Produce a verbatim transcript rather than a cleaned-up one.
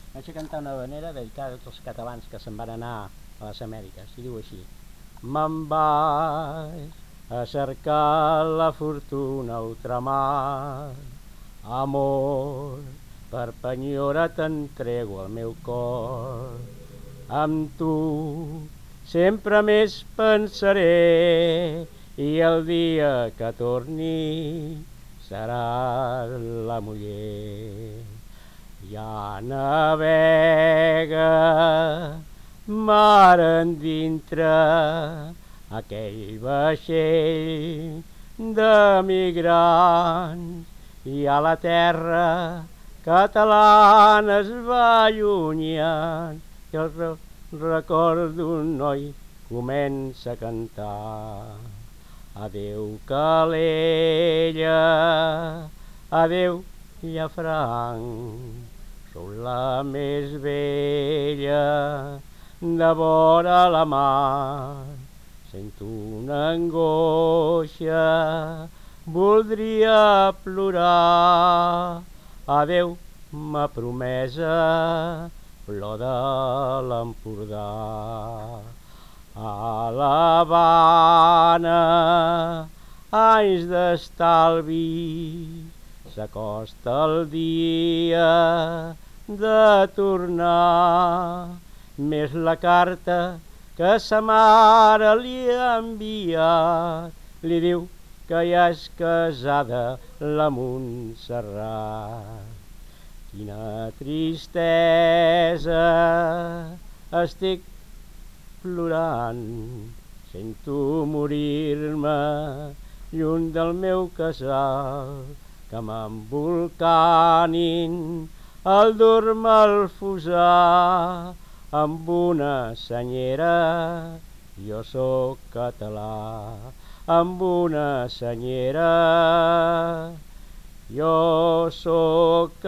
Vaig a cantar una havanera dedicada a tots els catalans que se'n van anar a les Amèriques, i diu així: me'n vaig a cercar la fortuna a ultramar, amor, per penyora t'entrego el meu cor, amb tu sempre més pensaré i el dia que torni serà la muller. Ja navega mar endintre aquell vaixell d'emigrants i a la terra catalana es va allunyant i el record d'un noi comença a cantar. Adéu Calella, adéu Llafranc, sou la més vella de vora la mar. Sento una angoixa, voldria plorar. Adéu, ma promesa, flor de l'Empordà. A l'Havana, anys d'estalvi, s'acosta el dia de tornar, més la carta que sa mare li ha enviat, li diu que ja és casada la Montserrat. Quina tristesa, estic plorant, sento morir-me lluny del meu casal, que m'embolcanin el dur-me al fossar amb una senyera, jo sóc català, amb una senyera, jo sóc